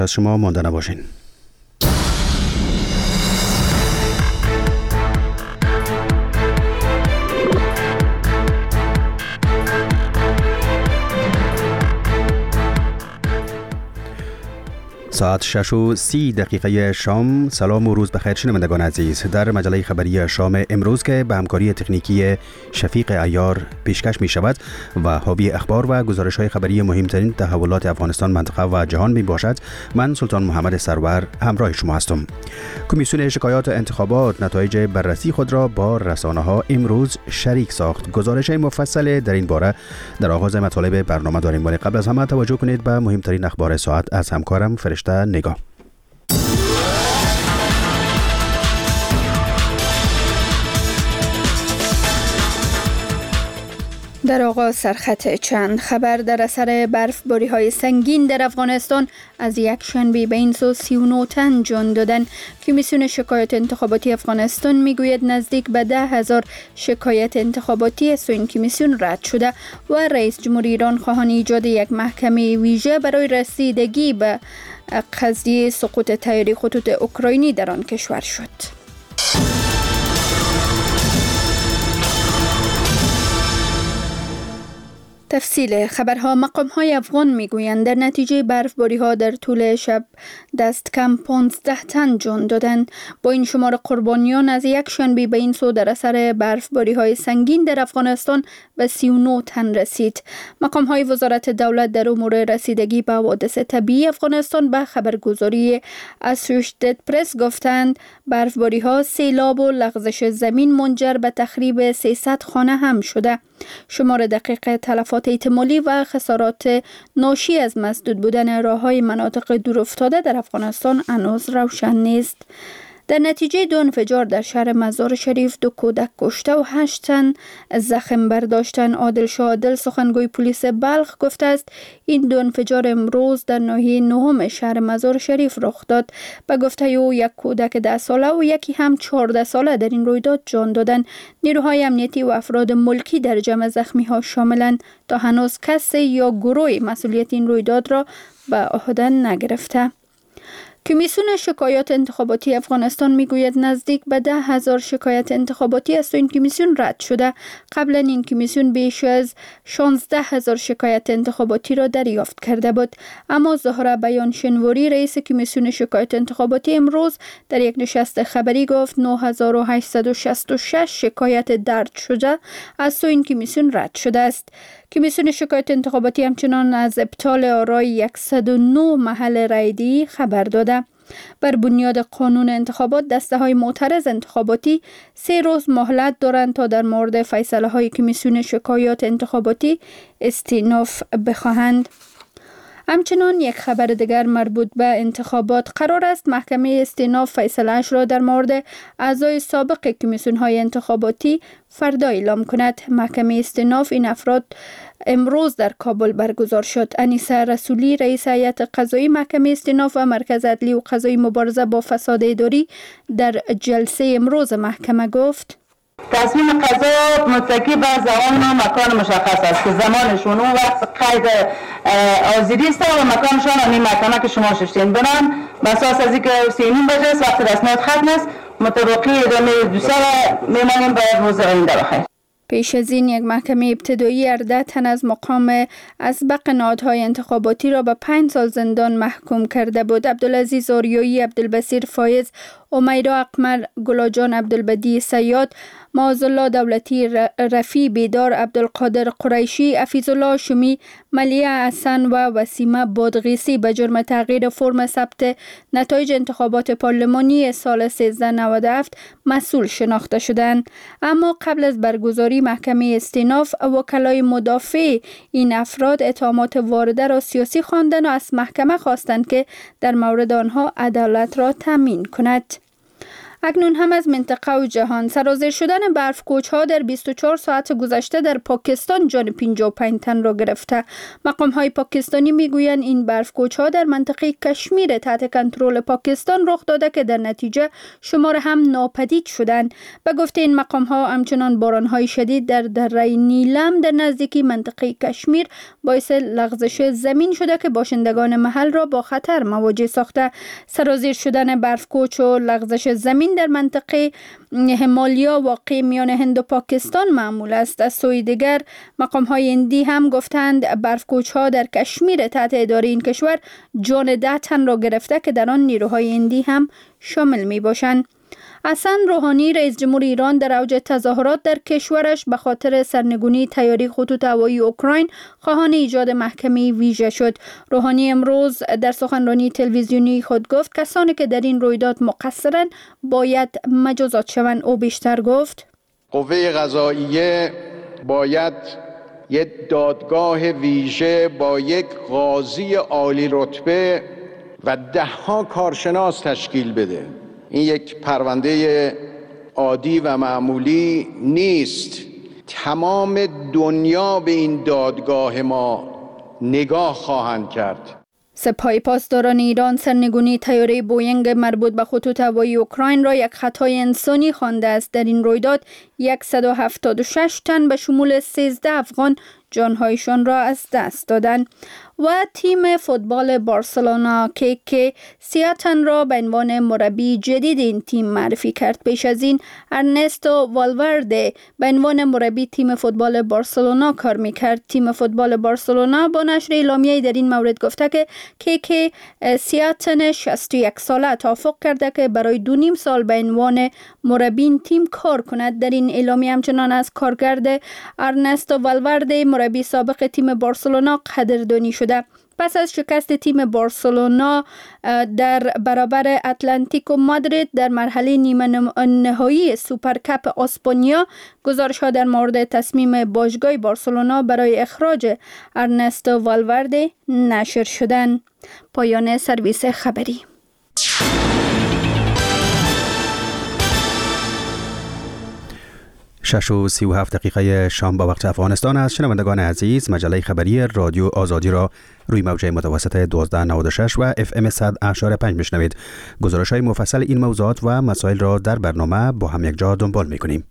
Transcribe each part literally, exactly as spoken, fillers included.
از شما مانده نباشین. ساعت شش و سی دقیقه شام. سلام و روز بخیر شنوندگان عزیز. در مجله خبری شام امروز که به همکاری تکنیکی شفیق عیار پیشکش می شود و حاوی اخبار و گزارش های خبری مهمترین تحولات افغانستان، منطقه و جهان می باشد، من سلطان محمد سرور همراه شما هستم. کمیسیون شکایات انتخابات نتایج بررسی خود را با رسانه ها امروز شریک ساخت. گزارش مفصل در این باره در آغاز مطالب برنامه داریم، ولی قبل از همه توجه کنید به مهمترین اخبار ساعت از همکارم فرشته نگاه. در آغاز سرخط چند خبر. در اثر برفباری های سنگین در افغانستان از یک شنبه به این سو سی و نه تن جان دادن. کمیسیون شکایات انتخاباتی افغانستان میگوید نزدیک به ده هزار شکایت انتخاباتی از سوی این کمیسیون رد شده و رئیس جمهور ایران خواهان ایجاد یک محکمه ویژه برای رسیدگی به قضیه سقوط طیاره خطوط اوکراینی در آن کشور شد. تفصیل خبرها. مقام‌های افغان میگویند در نتیجه برفباری‌ها در طول شب دست کم پانزده تن جان دادند. با این شمار قربانیان از یک شنبه به این سو در اثر برفباری‌های سنگین در افغانستان به سی و نه تن رسید. مقام‌های وزارت دولت در امور رسیدگی به حوادث طبیعی افغانستان به خبرگزاری اسوشیتد پرس گفتند برفباری‌ها، سیلاب و لغزش زمین منجر به تخریب سیصد خانه هم شده. شمار دقیق تلفات احتمالی و خسارات ناشی از مسدود بودن راه‌های مناطق دورافتاده در افغانستان هنوز روشن نیست. در نتیجه دو انفجار در شهر مزار شریف دو کودک کشته و هشت تن زخم برداشتن. عادل شاه عادل سخنگوی پلیس بلخ گفته است این دو انفجار امروز در ناحیه نهم شهر مزار شریف رخ داد. به گفته او یک کودک ده ساله و یکی هم چهارده ساله در این رویداد جان دادند. نیروهای امنیتی و افراد ملکی در جمع زخمی ها شاملند. تا هنوز کسی یا گروه مسئولیت این رویداد را به عهده نگرفته. کمیسیون شکایات انتخاباتی افغانستان میگوید نزدیک به ده هزار شکایت انتخاباتی از این کمیسیون رد شده. قبلا این کمیسیون بیش از شانزده هزار شکایت انتخاباتی را دریافت کرده بود. اما زهره بیان شنواری رئیس کمیسیون شکایت انتخاباتی امروز در یک نشست خبری گفت نه هزار و هشتصد و شصت و شش شکایت درج شده از این کمیسیون رد شده است. کمیسیون شکایت انتخاباتی همچنان از ابطال آرای صد و نه محل رایدهی خبر داده. بر بنیاد قانون انتخابات دسته های معترض انتخاباتی سه روز مهلت دارند تا در مورد فیصله های کمیسیون شکایات انتخاباتی استئناف بخواهند. همچنان یک خبر دیگر مربوط به انتخابات. قرار است محکمه استئناف فیصله‌اش را در مورد اعضای سابق کمیسیون های انتخاباتی فردا اعلام کند. محکمه استئناف این افراد امروز در کابل برگزار شد. انیسه رسولی رئیس هیئت قضایی محکمه استئناف و مرکز عدلی و قضایی مبارزه با فساد اداری در جلسه امروز محکمه گفت تصمیم قضا متکی بر زمان و مکان مشخص است که زمانشون اون وقت قید حاضری است و مکانشان همین محکمه که شما ششتین برن بساس از اینکه سینیم بجه است وقت رسمیت ختم است متوقع ادامه دوسته و میمانیم به روز آینده بخیر. پیش از این یک محکمه ابتدایی هجده تن از مقام اسبق نهادهای انتخاباتی را به پنج سال زندان محکوم کرده بود. عبدالعزیز آریایی، عبدالبصیر فایز، امیرا اقمر، گلاجان عبدالبدی سیاد، معاذالله دولتی رفی بیدار، عبدالقادر قریشی، حفیظالله شمی، ملیه حسن و وسیمه بادغیسی به جرم تغییر فرم ثبت نتایج انتخابات پارلمانی سال سیزده نود و هفت مسئول شناخته شدند. اما قبل از برگزاری محکمه استئناف وکلای مدافع این افراد اتهامات وارده را سیاسی خواندند و از محکمه خواستند که در مورد آنها عدالت را تامین کند. اکنون هم از منطقه و جهان. سرازیر شدن برف کوچ‌ها در بیست و چهار ساعت گذشته در پاکستان جان پنجاه و پنج تن را گرفته. مقام‌های پاکستانی میگویند این برف کوچ‌ها در منطقه کشمیر تحت کنترل پاکستان رخ داده که در نتیجه شمار هم ناپدید شدند. به گفته این مقام‌ها همچنان باران‌های شدید در دره نیلم در نزدیکی منطقه کشمیر باعث لغزش زمین شده که باشندگان محل را با خطر مواجه ساخته. سرازیر شدن برف کوچ و لغزش زمین در منطقه همالیا واقع میان هند و پاکستان معمول است. از سوی دیگر مقام‌های هندی هم گفتند برف کوچ‌ها در کشمیر تحت اداره این کشور جان ده تن را گرفته که در آن نیروهای هندی هم شامل می باشند. حسن روحانی رئیس جمهور ایران در اوج تظاهرات در کشورش به خاطر سرنگونی طیاره خطوط هوایی اوکراین خواهان ایجاد محکمه ویژه شد. روحانی امروز در سخنرانی تلویزیونی خود گفت کسانی که در این رویداد مقصرند باید مجازات شوند. او بیشتر گفت قوه قضاییه باید یک دادگاه ویژه با یک قاضی عالی رتبه و ده ها کارشناس تشکیل بده. این یک پرونده عادی و معمولی نیست. تمام دنیا به این دادگاه ما نگاه خواهند کرد. سپاه پاسداران ایران سرنگونی طیاره بوینگ مربوط به خطوط هوایی اوکراین را یک خطای انسانی خوانده است. در این رویداد صد و هفتاد و شش تن به شمول سیزده افغان جانهایشان را از دست دادند. و تیم فوتبال بارسلونا که که سیاه تن را به عنوان مربی جدید این تیم معرفی کرد. پیش از این ارنستو والورده به عنوان مربی تیم فوتبال بارسلونا کار میکرد. تیم فوتبال بارسلونا با نشر اعلامیه‌ای در این مورد گفته که که که سیاه تن شصت و یک ساله توافق کرده که برای دو نیم سال به عنوان مربی این تیم کار کند. در این اعلامیه همچنان از کارکرد ارنستو والورده مربی سابق تیم بارسلونا قدردانی شده. پس از شکست تیم بارسلونا در برابر اتلتیکو مادرید در مرحله نیمه نهایی سوپرکاپ اسپانیا، گزارش‌ها در مورد تصمیم باشگاه بارسلونا برای اخراج ارنستو والورده نشر شدند. پایان سرویس خبری. شش و سی و هفت دقیقه شام با وقت افغانستان است. شنوندگان عزیز، مجله خبری رادیو آزادی را روی موج متوسط دوازده نود و شش و اف ام صد و هشت و پنج میشنوید. گزارش های مفصل این موضوعات و مسائل را در برنامه با هم یک جا دنبال میکنیم.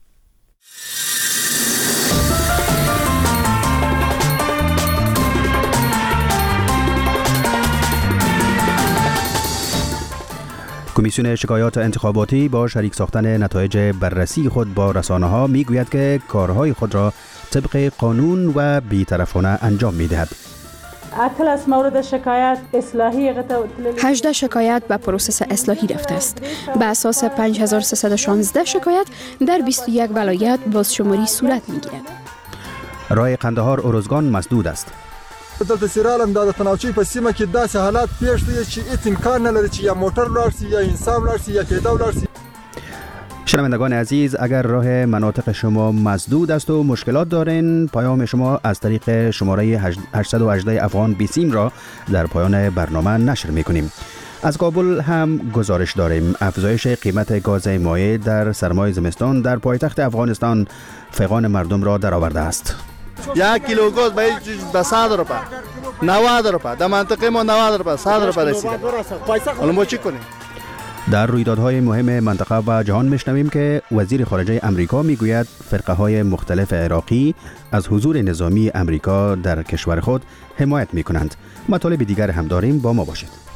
کمیسیون شکایات انتخاباتی با شریک ساختن نتایج بررسی خود با رسانه‌ها میگوید که کارهای خود را طبق قانون و بی‌طرفانه انجام می‌دهد. اطلاس مورد شکایت اصلاحی هجده شکایت به پروسس اصلاحی رفته است. به اساس پنج هزار و سیصد و شانزده شکایت در بیست و یک ولایت بازشماری صورت می‌گیرد. رای قندهار ارزگان مسدود است. دلته سیرالم د تناوچی په سیمه کې داسې حالات پیښ دي چې هیڅ امکان نه لري چې یا موټر ولاړ شي یا انسان ولاړ شي یا پیاده ولاړ شي. شنوندگان عزیز، اگر راه مناطق شما مسدود است و مشکلات دارین، پیام شما از طریق شماره هشتصد و هجده افغان بیسیم را در پایان برنامه نشر میکنیم. از کابل هم گزارش داریم. افزایش قیمت گاز مایع در سرمای زمستان در پایتخت افغانستان فغان مردم را درآورده است. یک کیلو گاز به صد روپیه، نود روپیه، در منطقه ما نود روپیه، صد روپیه رسیده. حالا ما چی کنیم؟ در رویدادهای مهم منطقه و جهان میشنویم که وزیر خارجه امریکا میگوید فرقه های مختلف عراقی از حضور نظامی امریکا در کشور خود حمایت میکنند. مطالب دیگر هم داریم، با ما باشید.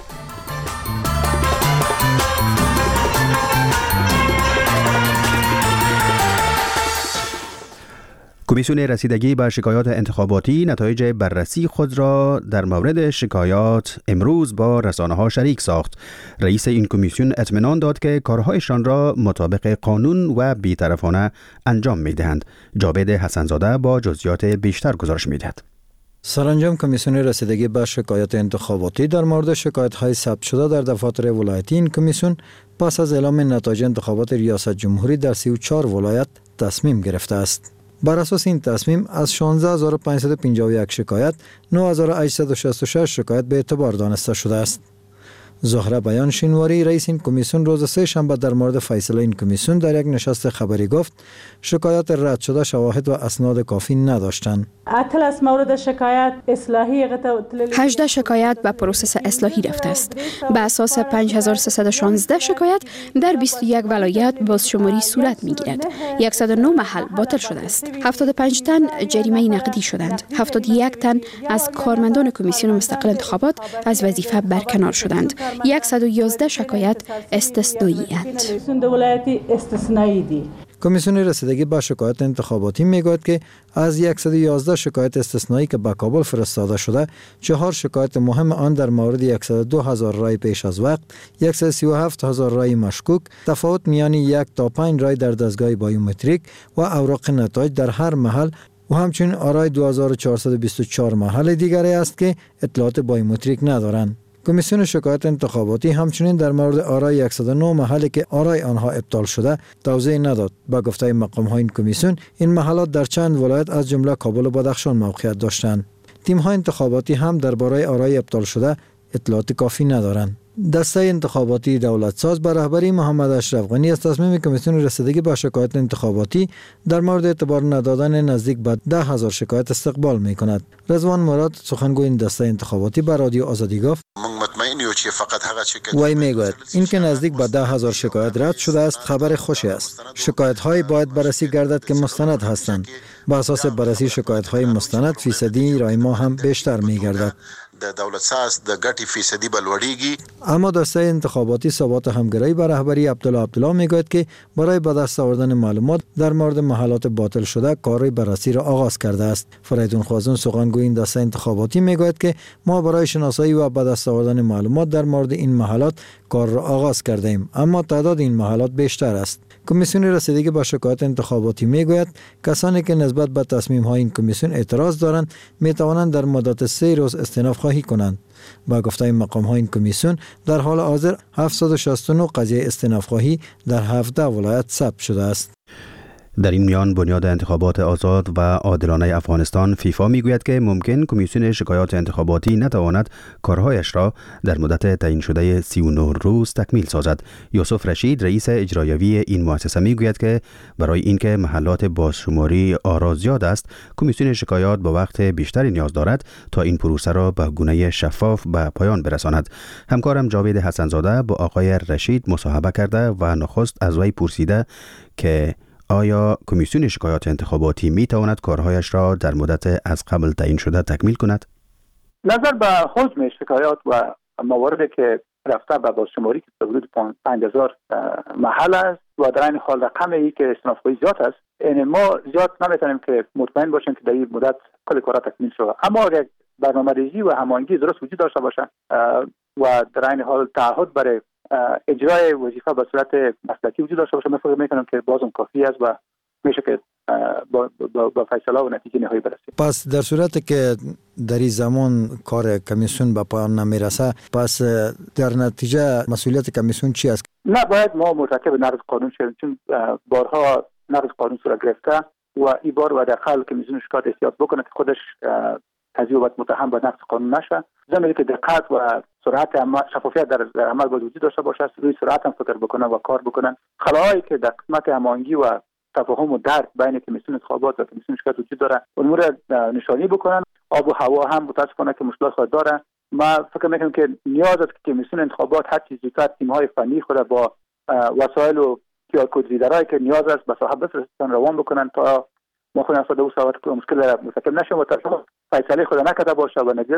کمیسیون رسیدگی به شکایات انتخاباتی نتایج بررسی خود را در مورد شکایات امروز با رسانه‌ها شریک ساخت. رئیس این کمیسیون اطمینان داد که کارهایشان را مطابق قانون و بی‌طرفانه انجام می‌دهند. جاوید حسنزاده با جزئیات بیشتر گزارش می‌دهد. سرانجام کمیسیون رسیدگی به شکایات انتخاباتی در مورد شکایت‌های ثبت شده در دفاتر ولایتی این کمیسیون پس از اعلام نتایج انتخابات ریاست جمهوری در سی و چهار ولایت تصمیم گرفته است. بر اساس این تصمیم از شانزده هزار و پانصد و پنجاه و یک شکایت نه هزار و هشتصد و شصت و شش شکایت به اعتبار دانسته شده است. زهره بیان شینواری رئیس این کمیسیون روز سه شنبه در مورد فیصله این کمیسیون در یک نشست خبری گفت شکایات رد شده شواهد و اسناد کافی نداشتند. اطلاس مورد شکایت اصلاحی هجده شکایت به پروسس اصلاحی رفته است. به اساس پنج هزار و سیصد و شانزده شکایت در بیست و یک ولایت بازشماری صورت می‌گیرد. صد و نه محل باطل شده است. هفتاد و پنج تن جریمه نقدی شدند. هفتاد و یک تن از کارمندان کمیسیون مستقل انتخابات از وظیفه برکنار شدند. صد و یازده شکایت استثنایی است. کمیسیون رسیدگی به شکایت انتخاباتی میگوید که از صد و یازده شکایت استثنایی که به کابل فرستاده شده، چهار شکایت مهم آن در مورد صد و دو هزار رای پیش از وقت، صد و سی و هفت هزار رای مشکوک، تفاوت میان یک تا پنج رای در دستگاه بایومتریک و اوراق نتایج در هر محل و همچنین آرای دو هزار و چهارصد و بیست و چهار محل دیگری است که اطلاعات بایومتریک ندارند. کمیسیون شکایت انتخاباتی همچنین در مورد آرای صد و نه محلی که آرای آنها ابطال شده توضیح نداد. با گفته مقام های این کمیسیون، این محلات در چند ولایت از جمله کابل و بدخشان موقعیت داشتند. تیم های انتخاباتی هم درباره آرای ابطال شده اطلاعات کافی ندارند. دسته انتخاباتی دولت ساز به رهبری محمد اشرف غنی از تصمیم کمیسیون رسیدگی به شکایت انتخاباتی در مورد اعتبار ندادن نزدیک به ده هزار شکایت استقبال می کند. رضوان مراد سخنگوی این دسته انتخاباتی به رادیو آزادی گفت وی میگوید این که نزدیک به ده هزار شکایت رد شده است خبر خوشی است. شکایت های باید بررسی گردد که مستند هستند. با اساس بررسی شکایت های مستند فیصدی رای ما هم بیشتر می گردد. د دولت ساز د ګټي فیصدي بلوړیږي. اما دسته انتخاباتی ثبات همگرایی به رهبری عبدالله عبدالله میگوید که برای به دست آوردن معلومات در مورد محلات باطل شده کار بررسی را آغاز کرده است. فریدون خوازون سخنگوی این دسته انتخاباتی میگوید که ما برای شناسایی و به دست آوردن معلومات در مورد این محلات کار را آغاز کرده ایم، اما تعداد این محلات بیشتر است. کمیسیون رسیدگی به شکایت انتخاباتی میگوید کسانی که نسبت به تصمیم های این کمیسیون اعتراض دارند می توانند در مدت سه روز استئناف خواهی کنند. با گفته مقام های این کمیسیون در حال حاضر هفتصد و شصت و نه قضیه استئناف خواهی در هفده ولایت ثبت شده است. در این میان بنیاد انتخابات آزاد و عادلانه افغانستان فیفا میگوید که ممکن کمیسیون شکایات انتخاباتی نتواند کارهایش را در مدت تعیین شده سی و نه روز تکمیل سازد. یوسف رشید رئیس اجرایوی این مؤسسه میگوید که برای اینکه محلات بازشماری آرا زیاد است، کمیسیون شکایات با وقت بیشتری نیاز دارد تا این پروسه را به گونه شفاف به پایان برساند. همکارم جاوید حسنزاده با آقای رشید مصاحبه کرده و نخست از وی پرسیده که آیا کمیسیون شکایات انتخاباتی می تواند کارهایش را در مدت از قبل تعیین شده تکمیل کند؟ نظر به حجم شکایات و مواردی که رفته به بازشماری که حدود پنج هزار محل است و در این حال رقمی که استئناف‌خواهی زیاد است، یعنی ما زیاد نمیتونیم که مطمئن باشیم که در این مدت کل کارها تکمیل شود. اما اگر برنامه‌ریزی و هماهنگی درست وجود داشته باشه و در این حال تعهد برای اجرای وظیفه به صورت مسلکی وجود داشته باشه، من فکر میکنم که بازم کافی است و میشه که با, با, با فیصله و نتیجه نهایی برسیم. پس در صورتی که در این زمان کار کمیسیون به پایان نمیرسه، پس در نتیجه مسئولیت کمیسیون چی است؟ نه، باید ما مرتکب نقض قانون شویم، چون بارها نقض قانون صورت گرفته و این بار و در حال کمیسیون شکایت احتیاط بکنه که خودش تضییع و متهم به نقض قانون نشه. زمانی که دقت و سرعت شفافیت در, در عمل باید وجود داشته باشه، روی سرعت هم فکر بکنن و کار بکنن. خلاهایی که در قسمت هماهنگی و تفاهم و درک بین کمیسیون انتخابات و کمیسیون شکایت وجود داره، امور نشانی بکنن. آب و هوا هم متاسفانه که مشکلات خود داره. ما فکر میکنم که نیاز است که کمیسیون انتخابات هر چیز زودتر تیم‌های فنی خود با وسایل و کیو کد ریدرایی که نیاز است به صاحب بفرستن روان بکنن تا ما خود نسبت به او صحبت که مشکل داره مرتکب نشیم و تا فیصله خود نکرده باشه و نتیجه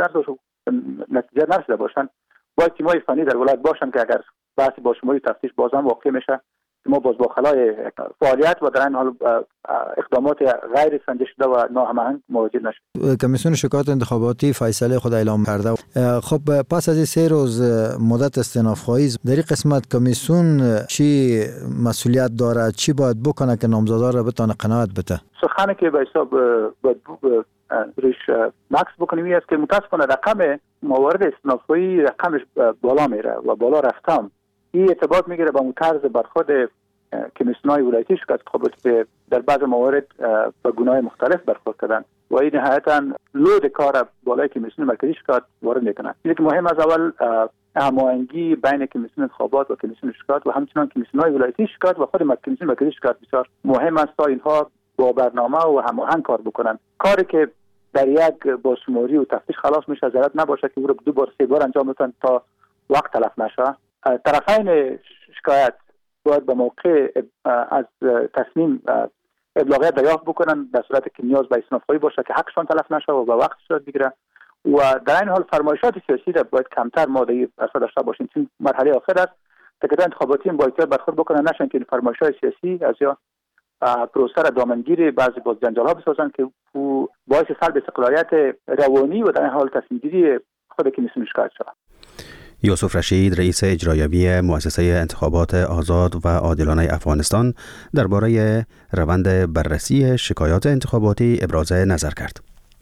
نتیجه نرسیده باشن. باید تیم‌های فنی در ولایت باشن که اگر بحث با شماری تفتیش باز هم واقع میشه، ما باز با خلای فعالیت و در این حال اقدامات غیر سنجش شده و ناهماهنگ مواجه نشد. کمیسیون شکایات انتخاباتی فیصله خود اعلام کرده. خب پس از این سه روز مدت استئناف خواهی در این قسمت کمیسیون چی مسئولیت داره، چی باید بکنه که نامزدا را بتونه قناعت بده؟ سخنی که به حساب باید روش مکس بکنیم است که متاسفانه رقم موارد استئناف خواهی رقمش بالا میره و بالا رفتم. این ارتباط میگیره با طرز برخورد کمیسیون‌های ولایتی شکایت انتخاباتی که در بعض موارد با گناه‌های مختلف برخورد کردن و این نهایتاً لود کار بالای کمیسیون مرکزی شکایت وارد میکنه. چیزی که مهم از اول هماهنگی بین کمیسیون انتخابات و کمیسیون شکایات و همچنان کمیسیون‌های ولایتی شکایات و خود کمیسیون مرکزی شکایات بسیار مهم است تا اینها با برنامه و هماهنگ کار بکنن. کاری که در یک بازشماری و تفتیش خلاص میشه ضرورت نباشه که او رو دو بار سه بار انجام بدن تا وقت تلف نشه. طرفین شکایت باید به موقع از تصمیم ابلاغیت دریافت بکنن در صورتی که نیاز به استنادخواهی باشه که حقشان تلف نشه و به وقت صورت بگیره و در این حال فرمایشات سیاسی را باید کمتر ماده اصلا داشته باشیم. چون مرحله آخر است که انتخاباتی با احتیاط برخورد بکنن نشن که فرمایشات سیاسی از یا پروسه را دامنگیری بعضی باز جنجال ها بسازن که باعث سلب استقلالیت روانی و در این حال تصمیم گیری خود کمیسیون شکایت شود. یوسف رشید رئیس اجرایوی مؤسسه انتخابات آزاد و عادلانه افغانستان درباره روند بررسی شکایات انتخاباتی ابراز نظر کرد.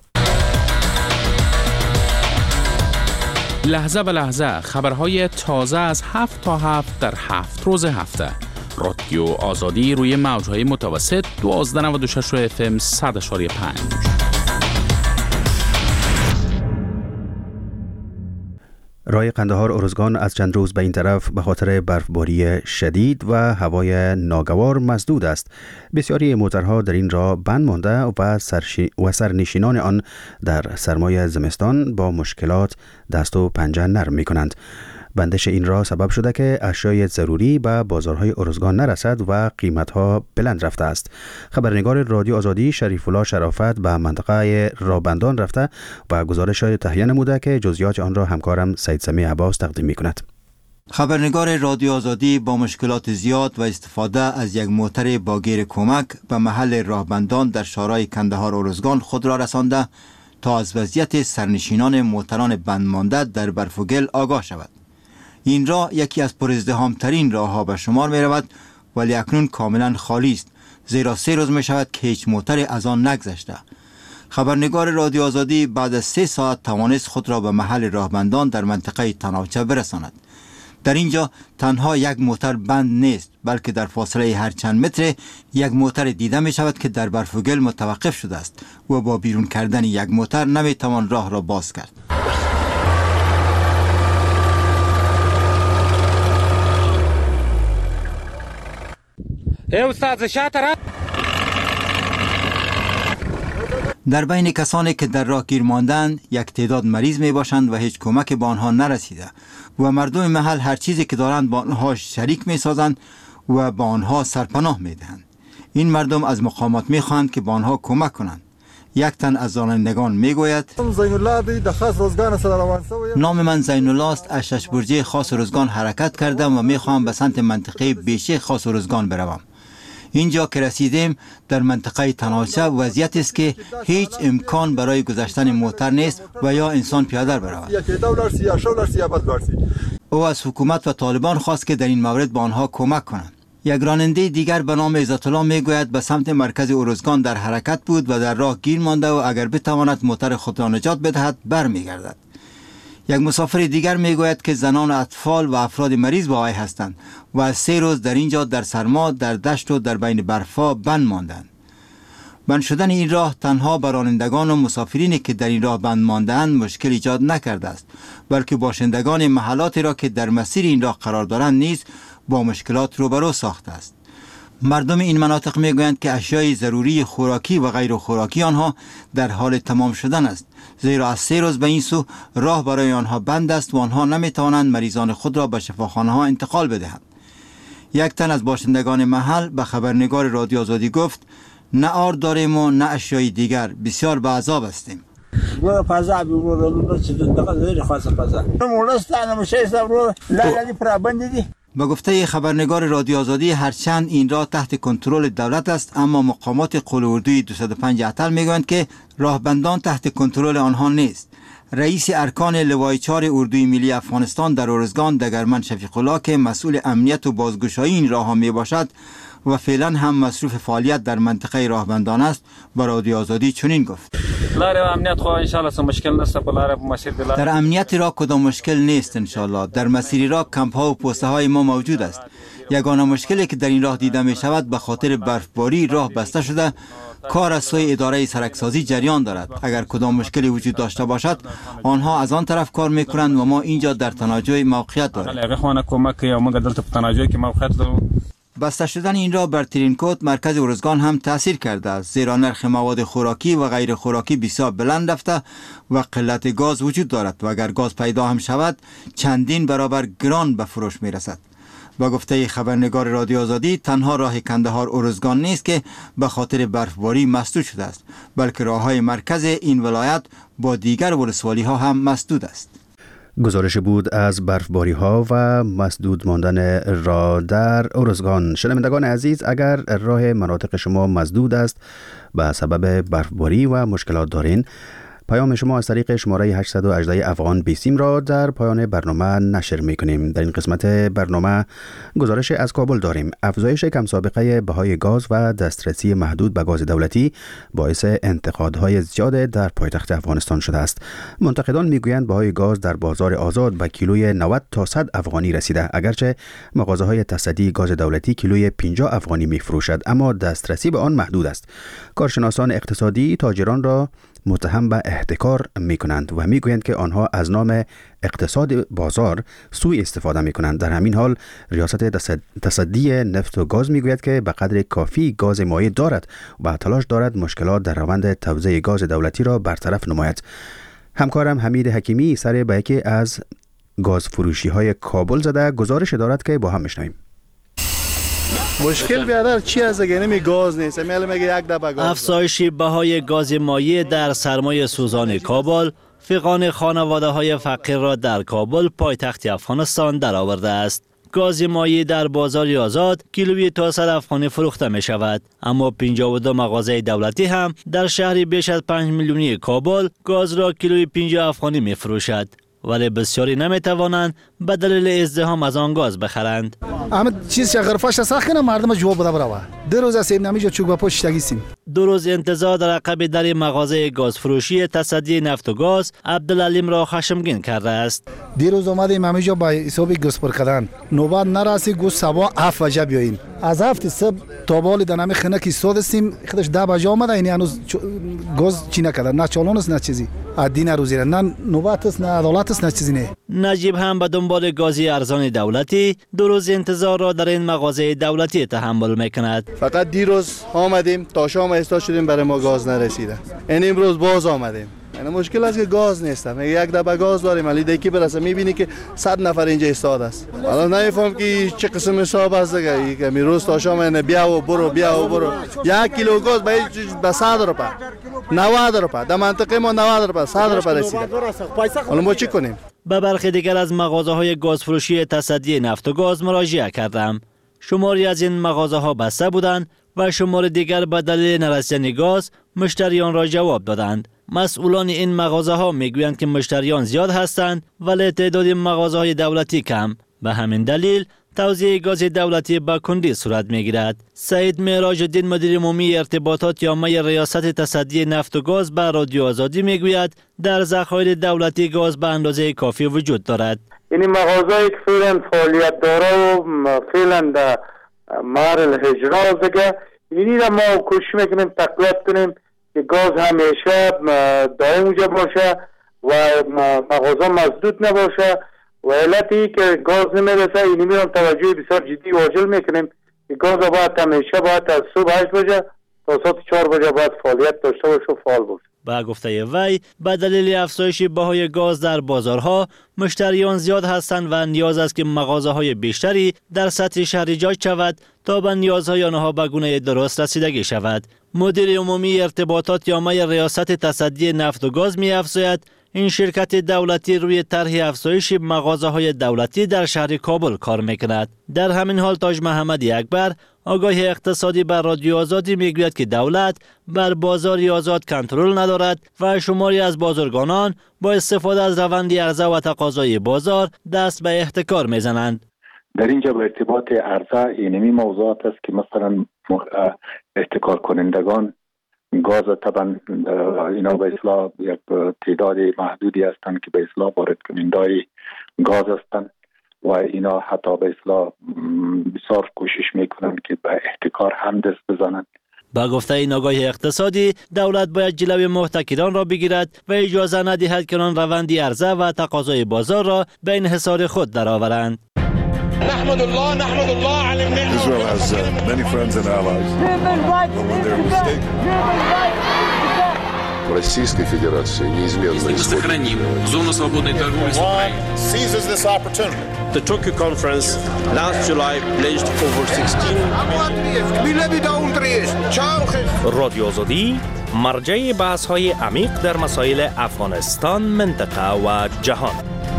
لحظه به لحظه خبرهای تازه از هفت تا هفت در هفت روز هفته. رادیو آزادی روی موجهای متوسط دوازده نود و شش اف ام صد اشاری پنج. راه قندهار ارزگان از چند روز به این طرف به خاطر برفباری شدید و هوای ناگوار مسدود است. بسیاری موترها در این راه بند مانده و, سرشی... و سرنشینان آن در سرمای زمستان با مشکلات دست و پنجه نرم می کنند. بندش این راه سبب شده که اشیای ضروری به بازارهای ارزگان نرسد و قیمتها بلند رفته است. خبرنگار رادیو آزادی شریف الله شرافت به منطقه رابندان رفته و گزارش های تهیه نموده که جزئیات آن را همکارم سید سمیع عباس تقدیم می کند. خبرنگار رادیو آزادی با مشکلات زیاد و استفاده از یک موتر با گیر کمک به محل راهبندان در شارع کندهار ارزگان خود را رسانده تا از وضعیت سرنشینان موتران بند مانده در برف و گل آگاه شود. این راه یکی از پرازدحام‌ترین راه‌ها به شمار می رود ولی اکنون کاملا خالی است، زیرا سه روز می شود که هیچ موتر از آن نگذشته. خبرنگار رادیو آزادی بعد از سه ساعت توانست خود را به محل راهبندان در منطقه تناوچه برساند. در اینجا تنها یک موتر بند نیست، بلکه در فاصله هر چند متر یک موتر دیده می شود که در برف و گل متوقف شده است و با بیرون کردن یک موتر نمی توان راه را باز کرد. در بین کسانی که در راه گیر ماندند یک تعداد مریض می باشند و هیچ کمک به آنها نرسیده و مردم محل هر چیزی که دارند با آنها شریک می سازند و با آنها سرپناه می دهند. این مردم از مقامات می خواهند که با آنها کمک کنند. یک تن از رانندگان می گوید نام من زین الله است، از شش برجه خاص ارزگان حرکت کردم و می خواهم به سمت منطقه بیشه خاص ارزگان بروم. اینجا که رسیدیم در منطقه تناوچه وضعیت است که هیچ امکان برای گذشتن موتر نیست و یا انسان پیاده برود. او از حکومت و طالبان خواست که در این مورد با آنها کمک کنند. یک راننده دیگر به نام عزت الله میگوید به سمت مرکز ارزگان در حرکت بود و در راه گیر مانده و اگر بتواند موتر خود را نجات بدهد برمیگردد. یک مسافر دیگر میگوید که زنان و اطفال و افراد مریض با وی هستند و از سه روز در اینجا در سرما در دشت و در بین برفا بند ماندند. بند شدن این راه تنها بر رانندگان و مسافرینی که در این راه بند مانده‌اند مشکل ایجاد نکرده است، بلکه باشندگان محلاتی را که در مسیر این راه قرار دارند نیز با مشکلات روبرو ساخته است. مردم این مناطق میگویند که اشیای ضروری خوراکی و غیر خوراکی آنها در حال تمام شدن است، زیرا از سه روز به این سو راه برای آنها بند است و آنها نمیتوانند مریضان خود را به شفاخانه ها انتقال بدهند. یک تن از باشندگان محل به خبرنگار رادیو آزادی گفت نه آرد داریم و نه اشیای دیگر، بسیار به عذاب هستیم. با گفته خبرنگار رادیو آزادی هرچند این راه تحت کنترل دولت است، اما مقامات قول اردوی دویست و پنج اتل میگویند که راهبندان تحت کنترل آنها نیست. رئیس ارکان لوای چهار اردوی ملی افغانستان در ارزگان دگرمن شفیق الله که مسئول امنیت و بازگشایی این راه ها می باشد و فعلا هم مصروف فعالیت در منطقه راهبندان است، با رادیو آزادی چنین گفت: لار امنیت خو ان شاء الله سم مشکل نست په لار مسیر بلا در امنیت را کدام مشکل نیست ان شاء الله. در مسیر را کمپ ها و پوسته های ما موجود است. یگانه مشکلی که در این راه دیده می شود به خاطر برفباری راه بسته شده. کار از سوی اداره سرکسازی جریان دارد. اگر کدام مشکلی وجود داشته باشد آنها از آن طرف کار میکنند و ما اینجا در تناجای موقعیت داریم. هغه خو نه کمک یا موږ دلته په تناجای کې موقعیت لرو. بسته شدن این راه بر ترینکوت مرکز ارزگان هم تاثیر کرده است، زیرا نرخ مواد خوراکی و غیر خوراکی بسیار بلند رفته و قلت گاز وجود دارد و اگر گاز پیدا هم شود چندین برابر گران به فروش می رسد. با گفته خبرنگار رادیو آزادی تنها راه کندهار ارزگان نیست که به خاطر برفباری مسدود شده است، بلکه راههای مرکز این ولایت با دیگر ولسوالی ها هم مسدود است. گزارش بود از برفباری ها و مسدود ماندن راه در ارزگان. شنوندگان عزیز، اگر راه مناطق شما مسدود است به سبب برفباری و مشکلات دارین، پیام شما از طریق شماره هشت یک هشت افغان بیسیم را در پایان برنامه نشر میکنیم. در این قسمت برنامه گزارش از کابل داریم. افزایش کم سابقه بهای گاز و دسترسی محدود به گاز دولتی باعث انتقادهای زیاد در پایتخت افغانستان شده است. منتقدان میگویند بهای گاز در بازار آزاد به کیلوی نود تا صد افغانی رسیده، اگرچه مغازه های تصدی گاز دولتی کیلوی پنجاه افغانی میفروشد، اما دسترسی به آن محدود است. کارشناسان اقتصادی تاجران را متهم به احتکار می کنند و می گویند که آنها از نام اقتصاد بازار سوء استفاده می کنند. در همین حال ریاست تصدی نفت و گاز می گوید که به قدر کافی گاز مایع دارد و تلاش دارد مشکلات در روند توزیع گاز دولتی را برطرف نماید. همکارم حمید حکیمی سر به یکی از گاز فروشی های کابل زده گزارش دارد که با هم میشنویم. مشکل بیادر چی از اگه نمی گاز نیست، میل میگه یک دبه گاز. افزایش بهای گاز مایع در سرمایه سوزان کابل فقان خانواده های فقیر را در کابل پایتخت افغانستان درآورده است. گاز مایع در بازار آزاد کیلویی تا صد افغانی فروخته می شود، اما پنجاه و دو مغازه دولتی هم در شهری بیش از پنج میلیونی کابل گاز را کیلویی پنجاه افغانی می فروشد، ولی بسیاری نمی توانند به دلیل ازدحام از آن گاز بخرند. اما چیز غرفش ساخت کنه مردم جواب بده برای دو روز است نمیجا چوک با پشت گیسیم. دو روز انتظار در عقب در مغازه گاز فروشی تصدی نفت و گاز عبدالعلیم را خشمگین کرده است. دیروز اومدیم همیجا با حساب گاز پر کردن، نوبت نراسی گوش سبا هفت بجه بیاین. از هفت صبح تا بالی دنم خنه کی سودستیم خودش ده بجه آمده، این هنوز گاز چی نکرده، نه چالون است نه چیزی. ادین روزی نه نوبت است نه عدالت است نه چیزی نه. نجیب هم به دنبال گازی ارزان دولتی دو روز انتظار را در این مغازه دولتی تحمل میکند. فقط دیروز آمدیم تا شام ایستا شدیم برای ما گاز نرسیده. این امروز باز آمدیم. یعنی مشکل است که گاز نیست. میگه یک دبه گاز داریم ولی دیگه برسه میبینی که صد نفر اینجا ایستاد است. حالا نمیفهم که چه قسم حساب است دیگه. که روز تا شام نه بیا و برو بیا و برو. یک کیلو گاز به صد روپیه. نود روپیه. در منطقه ما نود روپیه صد روپیه رسیده. حالا ما چی کنیم؟ به برخی دیگر از مغازه های گاز فروشی تصدی نفت و گاز مراجعه کردم. شماری از این مغازه ها بسته بودند و شمار دیگر به دلیل نرسیدن گاز مشتریان را جواب دادند. مسئولان این مغازه ها میگویند که مشتریان زیاد هستند ولی تعداد مغازه های دولتی کم. به همین دلیل توزیع گاز دولتی به کندی صورت میگیرد. سعید معراج الدین مدیر عمومی ارتباطات عامه ریاست تصدی نفت و گاز به رادیو آزادی میگوید در ذخایر دولتی گاز به اندازه کافی وجود دارد. این مغازه‌ای که فعلا فعالیت داره و فعلا در محل اجراست دیگه، اینی را ما کوشش میکنیم تقویت کنیم که گاز همیشه دائم اونجا باشه و مغازه مسدود نباشه و علتی که گاز نمیرسه اینی میرم توجه بسیار جدی و عاجل میکنیم که گاز باید همیشه باید از صبح هشت بجه تا ساعت چهار بجه باید فعالیت داشته باشه و فعال باشه. با گفته وی به دلیل افزایش بهای گاز در بازارها مشتریان زیاد هستند و نیاز است که مغازه های بیشتری در سطح شهر ایجاد شود تا به نیازهای آنها به گونه درست رسیدگی شود. مدیر عمومی ارتباطات عامه ریاست تصدی نفت و گاز می افزاید این شرکت دولتی روی طرح افزایش مغازه های دولتی در شهر کابل کار میکند. در همین حال تاج محمدی اکبر آگاه اقتصادی بر رادیو آزادی میگوید که دولت بر بازار آزاد کنترل ندارد و شماری از بازرگانان با استفاده از روند عرضه و تقاضای بازار دست به احتکار میزنند. در اینجا به ارتباط عرضه اینمی موضوعات است که مثلا احتکار کنندگان گاز طبعا اینا به اصطلاح یک تعداد محدودی هستند که به اصطلاح وارد کننده گاز هستند و اینا حتی به اصطلاح بسیار کوشش میکنند که به احتکار هم دست بزنند. با گفته این آگاه اقتصادی، دولت باید جلوی محتکران را بگیرد و اجازه ندهد که آن روند عرضه و تقاضای بازار را به انحصار خود درآورند. نحمد الله نحمد الله على النعمة. Israel has uh, many friends and allies. В Российской Федерации неизменно сохраним зону свободной торговли с Украиной. Seizes this opportunity. The Tokyo conference last July pledged over sixteen رادیو آزادی مرجع بحث‌های عمیق در مسائل افغانستان، منطقه و جهان.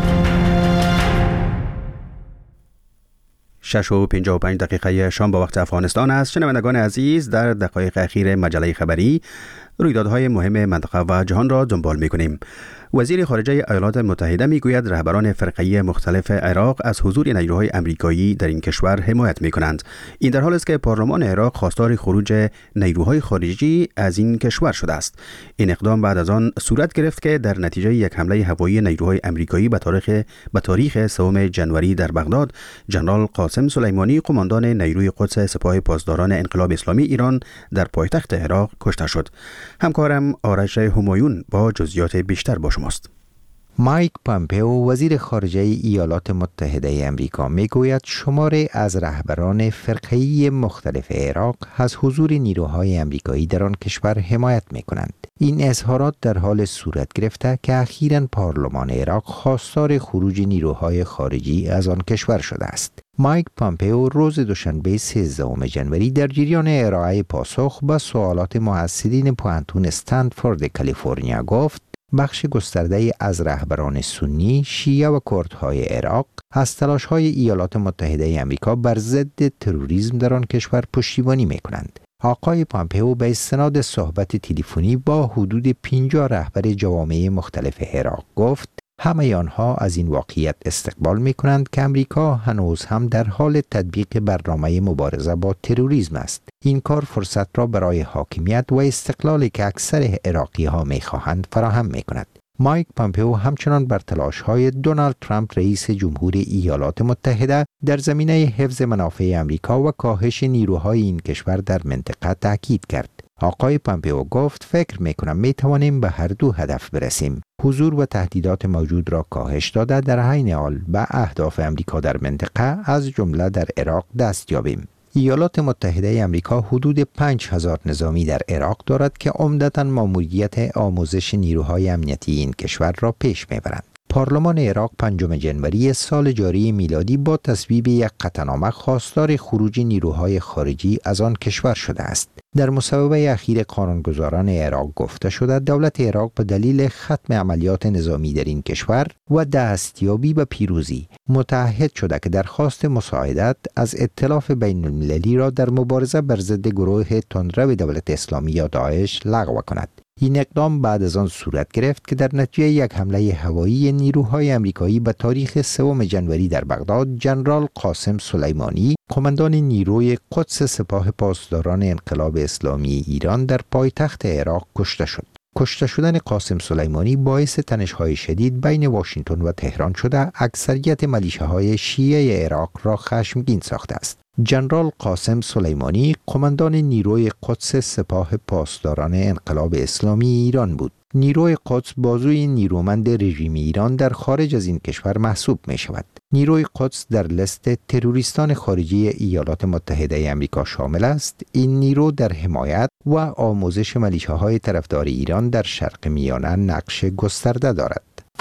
شش و پنجاه و پنج دقیقه شام با وقت افغانستان است. شنوندگان عزیز، در دقایق اخیر مجله خبری رویدادهای مهم منطقه و جهان را دنبال می‌کنیم. وزیر خارجه ایالات متحده میگوید رهبران فرقه‌ای مختلف عراق از حضور نیروهای آمریکایی در این کشور حمایت می‌کنند. این در حالی است که پارلمان عراق خواستار خروج نیروهای خارجی از این کشور شده است. این اقدام بعد از آن صورت گرفت که در نتیجه یک حمله هوایی نیروهای آمریکایی به تاریخ به تاریخ سوم جنوری در بغداد، ژنرال قاسم سلیمانی، قماندان نیروی قدس سپاه پاسداران انقلاب اسلامی ایران در پایتخت عراق کشته شد. همکارم آرش همایون با جزئیات بیشتر با شماست. مایک پامپئو وزیر خارجه ایالات متحده آمریکا میگوید شماری از رهبران فرقه‌ای مختلف عراق از حضور نیروهای آمریکایی در آن کشور حمایت میکنند. این اظهارات در حال صورت گرفته که اخیراً پارلمان عراق خواستار خروج نیروهای خارجی از آن کشور شده است. مایک پامپئو روز دوشنبه سیزدهم جنوری در جریان ارائه پاسخ به سوالات محصلین پوهنتون استنفورد کالیفرنیا گفت بخش گسترده از رهبران سنی، شیعه و کردهای عراق از تلاش‌های ایالات متحده آمریکا بر ضد تروریسم در آن کشور پشتیبانی می‌کنند. آقای پامپئو به استناد صحبت تلفنی با حدود پنجاه رهبر جوامع مختلف عراق گفت همه آنها از این واقعیت استقبال می‌کنند که آمریکا هنوز هم در حال تطبیق برنامه مبارزه با تروریسم است. این کار فرصت را برای حاکمیت و استقلالی که اکثر عراقی‌ها می‌خواهند فراهم می‌کند. مایک پامپئو همچنان بر تلاش‌های دونالد ترامپ رئیس جمهور ایالات متحده در زمینه حفظ منافع آمریکا و کاهش نیروهای این کشور در منطقه تاکید کرد. آقای پامپئو گفت فکر می‌کنم می‌توانیم به هر دو هدف برسیم. حضور و تهدیدات موجود را کاهش داده در عین حال به اهداف آمریکا در منطقه از جمله در عراق دست یابیم. ایالات متحده آمریکا حدود پنج هزار نظامی در عراق دارد که عمدتاً ماموریت آموزش نیروهای امنیتی این کشور را پیش میبرند. پارلمان عراق پنجم جنوری سال جاری میلادی با تصویب یک قطعنامه خواستار خروج نیروهای خارجی از آن کشور شده است. در مصوبه اخیر قانونگذاران عراق گفته شده دولت عراق به دلیل ختم عملیات نظامی در این کشور و دستیابی به پیروزی متعهد شده که درخواست مساعدت از ائتلاف بین المللی را در مبارزه بر ضد گروه تندرو دولت اسلامی یا داعش لغو کند. این اقدام بعد از آن صورت گرفت که در نتیجه یک حمله هوایی نیروهای آمریکایی به تاریخ سوم جنوری در بغداد، ژنرال قاسم سلیمانی، قماندان نیروی قدس سپاه پاسداران انقلاب اسلامی ایران در پایتخت عراق کشته شد. کشته شدن قاسم سلیمانی باعث تنش‌های شدید بین واشنگتن و تهران شده اکثریت ملیشه‌های شیعه عراق را خشمگین ساخته است. ژنرال قاسم سلیمانی قماندان نیروی قدس سپاه پاسداران انقلاب اسلامی ایران بود. نیروی قدس بازوی نیرومند رژیم ایران در خارج از این کشور محسوب می شود. نیروی قدس در لیست تروریستان خارجی ایالات متحده آمریکا شامل است. این نیرو در حمایت و آموزش ملیشه‌های طرفدار ایران در شرق میانه نقش گسترده دارد.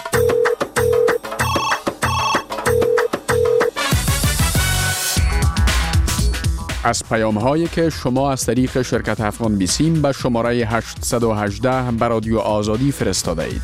از پیام هایی که شما از طریق شرکت افغان بیسیم به شماره هشت یک هشت به رادیو آزادی فرستاده اید.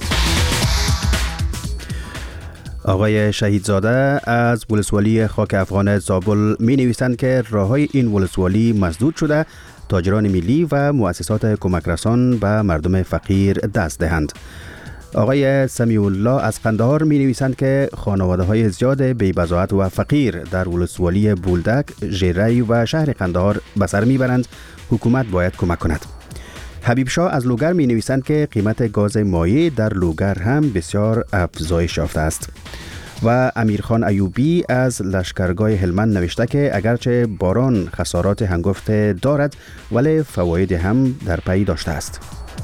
آقای شهیدزاده از ولسوالی خاک افغان زابل می نویسند که راههای این ولسوالی مسدود شده، تاجران ملی و مؤسسات کمک رسان به مردم فقیر دست دهند. آقای سمیع الله از قندهار می نویسند که خانواده های زیاد بی‌بضاعت و فقیر در ولسوالی بولدک، ژیری و شهر قندهار به سر می برند. حکومت باید کمک کند. حبیب شاه از لوگر می نویسند که قیمت گاز مایع در لوگر هم بسیار افزایش یافته است. و امیرخان ایوبی از لشکرگاه هلمند نوشته که اگرچه باران خسارات هنگفت دارد ولی فواید هم در پی داشته است.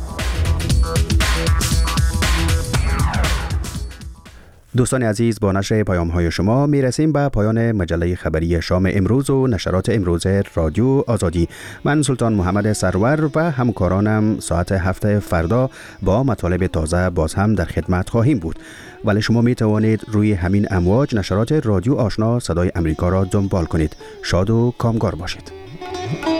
دوستان عزیز، با نشر پیام های شما می رسیم به پایان مجله خبری شام امروز و نشرات امروز رادیو آزادی. من سلطان محمد سرور و همکارانم ساعت هفت فردا با مطالب تازه باز هم در خدمت خواهیم بود. ولی شما می توانید روی همین امواج نشرات رادیو آشنا صدای امریکا را دنبال کنید. شاد و کامگار باشید.